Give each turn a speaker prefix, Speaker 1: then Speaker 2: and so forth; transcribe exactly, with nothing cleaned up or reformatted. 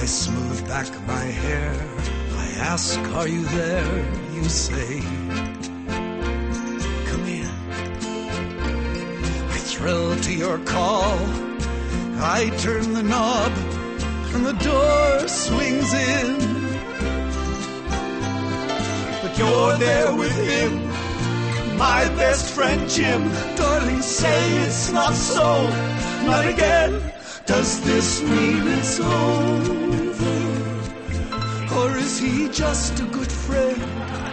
Speaker 1: I smooth back my hair. I ask, are you there? You say, come in. I thrill to your call. I turn the knob and the door swings in. But you're there with him, my best friend Jim. Darling, say it's not so, not again. Does this mean it's over? Or is he just a good friend?